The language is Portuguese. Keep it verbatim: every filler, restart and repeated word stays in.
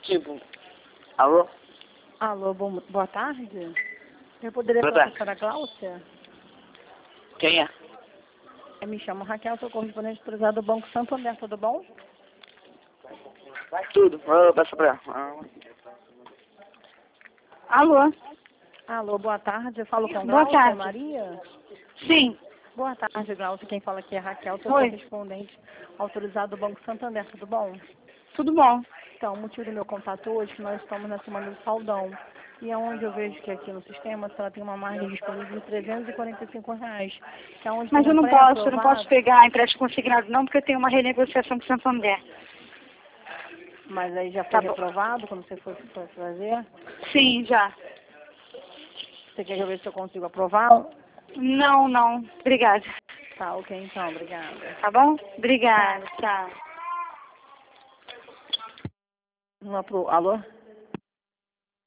tipo... Alô? Alô, bom, boa tarde. Eu poderia Boa falar com a tarde. senhora Cláudia? Quem é? Eu me chamo Raquel, sou correspondente autorizada do Banco Santander, tudo bom? Tudo. Vou passar pra ela. Ah. Alô? Alô, boa tarde. Eu falo com Boa Glaucia tarde. Maria? Sim. Boa tarde, Glaucia. Quem fala aqui é Raquel, sou Oi. correspondente autorizada do Banco Santander, tudo bom? Tudo bom? Então, o motivo do meu contato hoje é que nós estamos na semana do Saldão. E é onde eu vejo que aqui no sistema a senhora tem uma margem disponível de trezentos e quarenta e cinco reais. Que é onde Mas tem eu um não posso, eu não pré-aprovado. posso pegar empréstimo consignado não, porque eu tenho uma renegociação com o Santander. Mas aí já foi Tá bom. reprovado quando você foi, foi fazer? Sim, já. Você quer ver se eu consigo aprovar? Não, não. Obrigada. Tá, ok então, obrigada. Tá bom? Obrigada. Tchau. Não apro... Alô?